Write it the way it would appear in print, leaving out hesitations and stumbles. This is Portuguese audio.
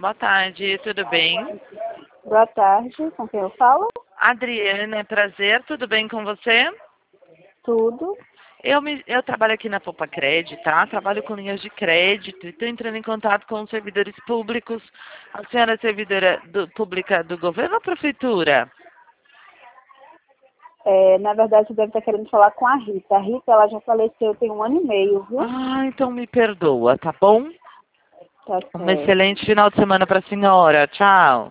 Boa tarde, tudo bem? Boa tarde, com quem eu falo? Adriana, prazer, tudo bem com você? Tudo. Eu trabalho aqui na Poupa Crédito, tá? Trabalho com linhas de crédito e estou entrando em contato com os servidores públicos. A senhora é servidora pública do governo ou prefeitura? Na verdade, você deve estar querendo falar com a Rita. A Rita, ela já faleceu tem 1 ano e meio, viu? Ah, então me perdoa, tá bom? Tá Um certo. excelente final de semana para a senhora. Tchau.